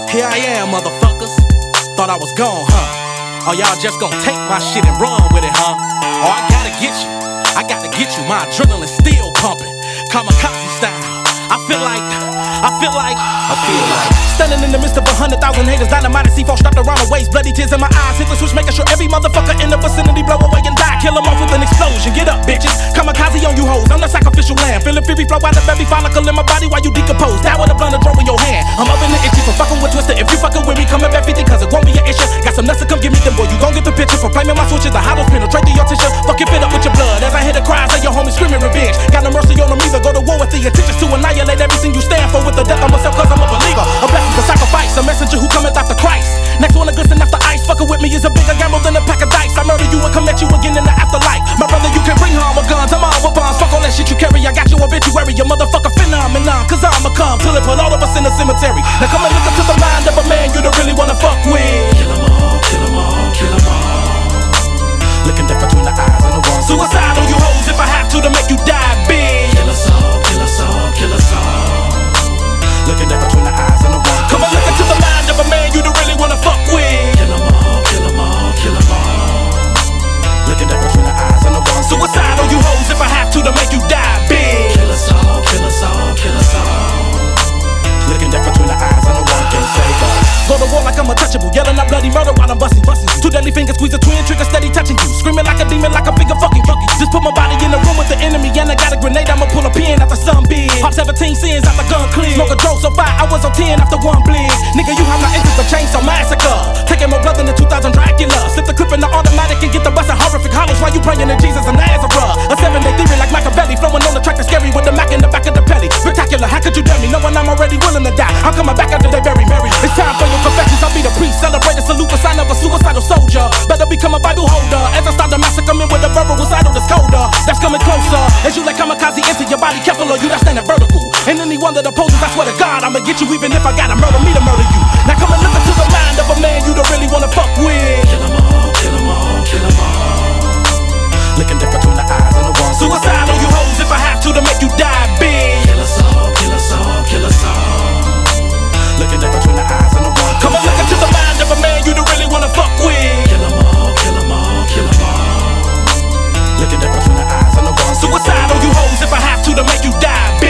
Here I am, motherfuckers. Thought I was gone, huh? Oh, y'all just gon' take my shit and run with it, huh? Oh, I gotta get you. I gotta get you. My adrenaline still pumping. Kamikaze style. I feel like standing in the midst of 100,000 haters, dynamite and C4 strapped around the waist, bloody tears in my eyes, hit the switch, making sure every motherfucker in the vicinity blow away and die. Kill 'em off with an explosion. Get up, bitches. Kamikaze on you hoes. I'm the sacrificial lamb. Feeling fury flow out of every follicle in my body while you decompose. Down with a blunt and throw in your hand. I'm up in the itchy for fucking with Twister. If you fucking with me, come at 50 cause it won't be an issue. Got some nuts to come give me them, boy. You gon' get the picture for claiming my switches. The hollows penetrate through your tissue. Fucking fit up with your blood as I hear the cries of your homies screaming revenge. Got no mercy on them either. Go to war with the intentions to annihilate everything you stand for with the death of myself cause I'm a believer. A blessing to sacrifice. A messenger who cometh after Christ. Next one to glisten after ice. Fucking with me is a bigger gamble than a pack of dice. I murder you and come at you again in the afterlife. My brother, you can bring harm with guns. I'm all with bombs. Fuck all that shit you carry. I got you obituary. Your motherfucker phenomenon. Cause I'ma come till it put all of us in the cemetery. Now come and look into the mind of a man you don't really wanna fuck with. Kill 'em all, kill 'em all, kill 'em all. Looking death between the eyes and the walls. Suicide on you hoes if I have to make you die big. Kill us all, kill us all, kill us all. Looking death between the eyes and the walls. Come and look into the mind of a man you don't really wanna fuck with. Kill 'em all, kill 'em all, kill 'em all. Looking death between the eyes and the walls. Suicide on you hoes if I have to make you die big. Kill us all, kill us all, kill us all. Looking death between the eyes and the walls. Can't save us. Go to war like I'm untouchable, yelling out bloody murder while I'm busting you. Two deadly fingers squeeze a twin trigger, steady touching you. Screaming like a demon, like a figure fucking fucky. Just put my body in the room with the enemy, and I got a grenade. I'ma pull a pin after some big. Pop 17 sins after gun clear. Smoke a drove so fire, I was on 10 after one blitz. Nigga, you have no interest of chainsaw massacre. Taking more blood than the 2000 Dracula. Slip the clip in the automatic and get the bustin' horrific hollows while you praying to Jesus of Nazareth. A 7-day theory like Machiavelli, flowing on the track that's scary with the Mac in the back of the pelly. Spectacular, how could you dare me? Knowing I'm already willing to die. I'm coming back after they bury Mary. It's time for your confessions. I'll be the priest, celebrate and salute the sign of a suicidal soldier. Better become a Bible holder as I start to massacre men with a verbal recital that's colder. That's coming closer as you let kamikaze into your body. Careful or you that's standing vertical. And anyone that opposes, I swear to God, I'ma get you even if I gotta murder me to murder you. Now come and look into the mind of a man you don't really wanna fuck with. Kill 'em all, kill 'em all, kill 'em all. Looking death between the eyes and the walls. Suicide on you hoes if I have to make you die big. Kill us all, kill us all, kill us all. Looking death between the eyes and the walls. Come and look into the mind of a man you don't really wanna fuck with. Kill 'em all, kill 'em all, kill 'em all. Looking death between the eyes and the walls. Suicide on you hoes if I have to make you die big.